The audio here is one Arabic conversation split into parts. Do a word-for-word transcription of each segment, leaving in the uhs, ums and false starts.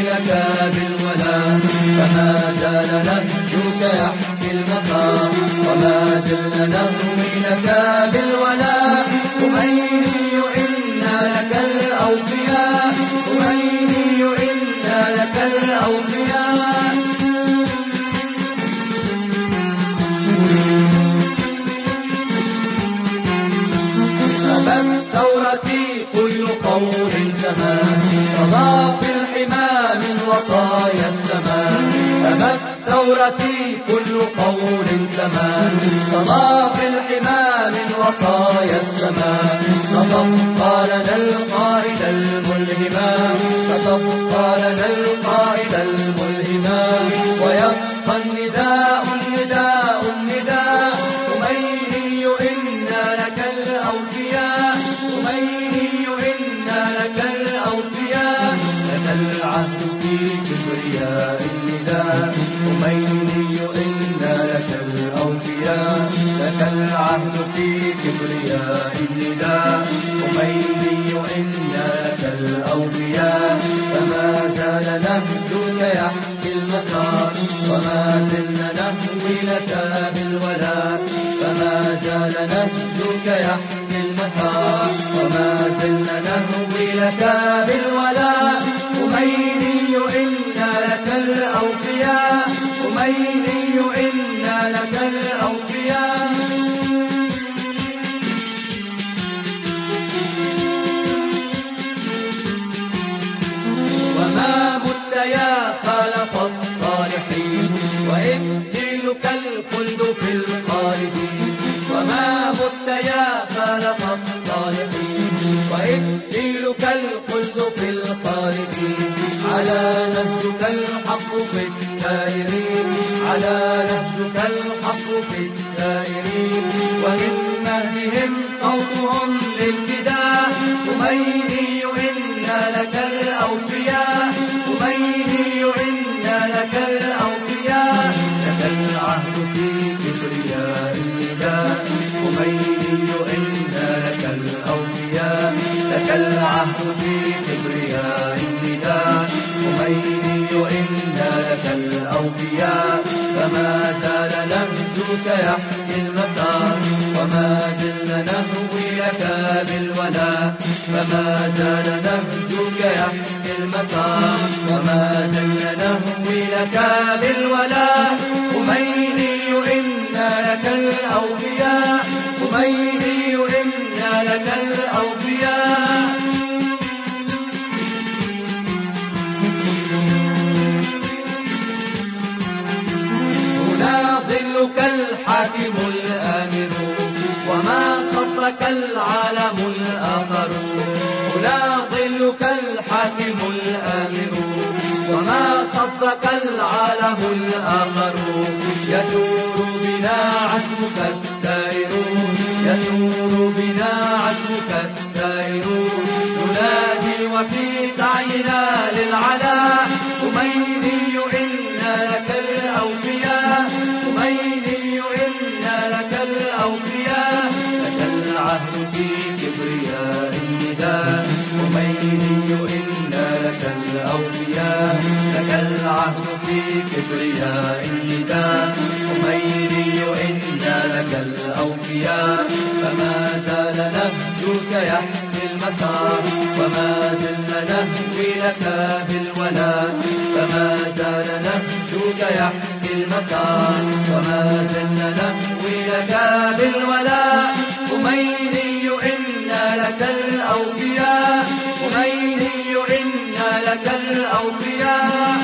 لك بالولاء، فما زال نهجك يحكي المسار، وما زلنا نهوي لك بالولاء. خميني إنا لك الأوفياء، خميني إنا لك الأوفياء. أبت ثورتي كل قول زمان، تضاع في الحمى من وصايا الزمان. أبت ثورتي كل قول زمان، تضاع في الحمى من وصايا الزمان. ستبقى لنا القائد الملهما، ستبقى لنا القائد الملهما، ويبقى النداء النداء النداء. خميني إنا لك الأوفياء، خميني إنا لك الأوفياء. لك العهد في كبرياء النداء، خميني إنا لك الأوفياء. لك العهد في كبرياء النداء، خميني إنا لك الأوفياء. فما زال نهجك يحكي المسار، وما زلنا نهوي لك بالولاء. فما زال نهجك يحكي المسار، وما زلنا نهوي لك بالولاء. خميني إنا لك الأوفياء، خميني إنا لك الأوفياء. وما مت يا خلف الصالحين، وإبديلك الخلد في الخالدين. وما مت يا خلف الصالحين، وإبديلك الخلد في الخالدين. على نهجك الحق في الدائرين، على نهجك الحق في الدائرين. ومن مهدهم صوتهم للفداء. خميني إنا لك الأوفياء، خميني إنا لك الأوفياء. لك العهد في كبرياء النداء، خميني إنا لك الأوفياء. لك العهد في كبرياء النداء، خميني إنا لك الأوفياء. فما زال نهجك يحكي المسار، وما زلنا نهوي لك بالولاء. فما زال نهجك يحكي المسار، وما زلنا نهوي لك بالولاء. خميني إنا لك الأوفياء، خميني إنا لك الأوفياء. هنا ظلك الحاكم الآمر، وما صدك العالم الآخر. هنا ظلك الحاكم الآمر، وما صدك العالم الآخر. يدور بنا عزمك الدائر، يدور بنا عزمك الدائر. ننادي وفي سعينا للعلا. خميني إنا لك الأوفياء، خميني إنا لك الأوفياء. لك العهد في كبرياء النداء، خميني إنا لك الأوفياء. لك العهد في كبرياء النداء، خميني إنا لك الأوفياء. فما زال نهجك يحكي المسار، وما زلنا نهوي لك بالولاء. فما زال نهجك يحكي المسار، وما زلنا نهوي لك بالولاء. خميني إنا لك الأوفياء، خميني إنا لك الأوفياء.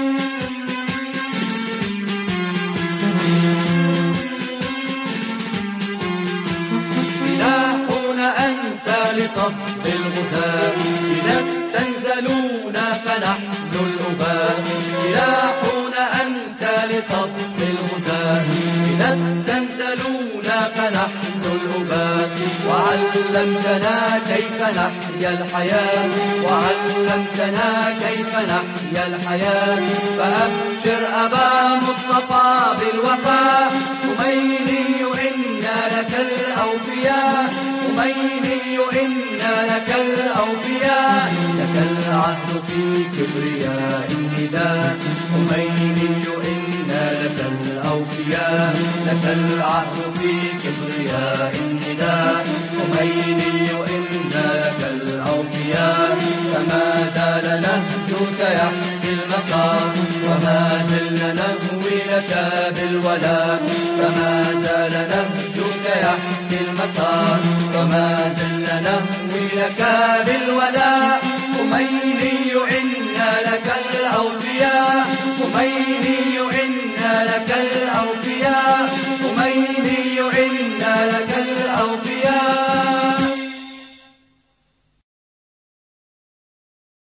سلاحنا أنت لصف الغزاة، إذا استنزلون فنحن الأباء. سلاحنا أنت لصف الغزاة، إذا استنزلون فنحن الأباء. وعلمتنا كيف نحيا الحياة، وعلمتنا كيف نحيا الحياة. فأبشر أبا مصطفى بالوفاء. خميني إنا لك الأوفياء، خميني إنا لك الأوفياء، لك العهد في كبرياء النداء. خميني إنا لك الأوفياء، لك العهد في كبرياء النداء. خميني إنا لك الأوفياء، فما زال نهجك يحكي المسار، وما زلنا نهوي لك بالولاء.